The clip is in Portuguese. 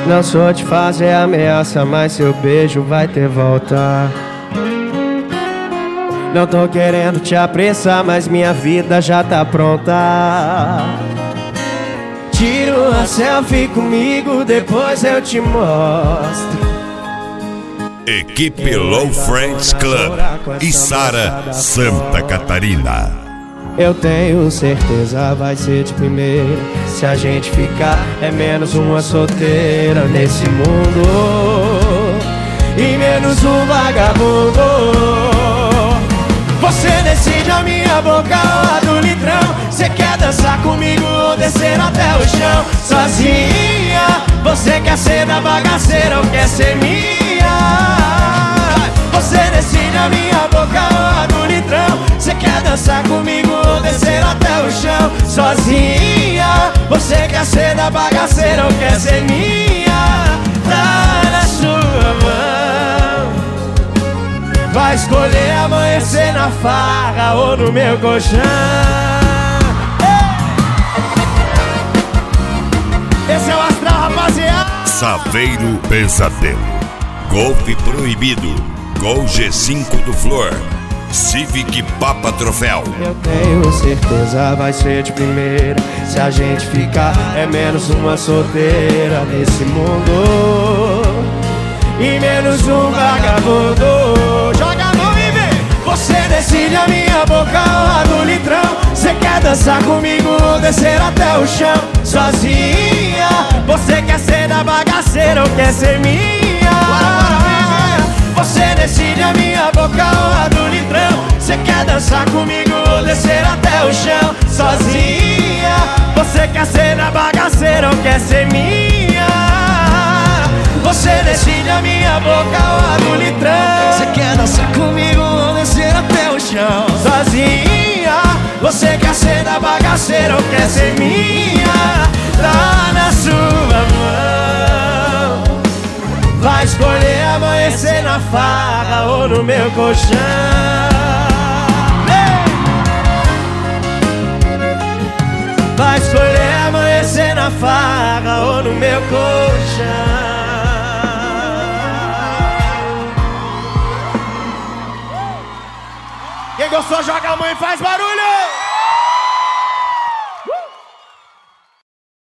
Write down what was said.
Não sou de fazer ameaça, mas seu beijo vai ter volta. Não tô querendo te apressar, mas minha vida já tá pronta. Tira uma selfie comigo, depois eu te mostro. Equipe Low Friends Club, Içara, Santa Catarina. Eu tenho certeza vai ser de primeira. Se a gente ficar, é menos uma solteira nesse mundo e menos um vagabundo. Você decide a minha boca ou a do litrão. Você quer dançar comigo ou descer até o chão? Sozinha, você quer ser da bagaceira ou quer ser minha? Você decide a minha boca ou a do litrão. Você quer dançar comigo ou descer até o chão? Sozinha, você quer ser da bagaceira ou quer ser minha? Tá na sua mão. Vai escolher amanhecer na farra ou no meu colchão. Esse é o astral, rapaziada. Saveiro Pesadelo, Golfe Proibido, Gol G5 do Flor, Civic Papa Troféu. Eu tenho certeza vai ser de primeira. Se a gente ficar, é menos uma solteira nesse mundo e menos um vagabundo. Joga a mão e vem. Você decide a minha boca ou a do litrão. Você quer dançar comigo ou descer até o chão? Sozinha, você quer ser da bagaceira ou quer ser minha? Você decide a minha boca ou a do litrão. Você quer dançar comigo ou descer até o chão? Sozinha, você quer ser da bagaceira ou quer ser minha? Você decide a minha boca ou a do litrão. Você quer dançar comigo ou descer até o chão? Sozinha, você quer ser da bagaceira ou quer ser minha? Tá na sua mão. Vai escolher amanhecer na farra ou no meu colchão. Vai escolher amanhecer na farra ou no meu colchão. Quem gostou, joga a mão e faz barulho!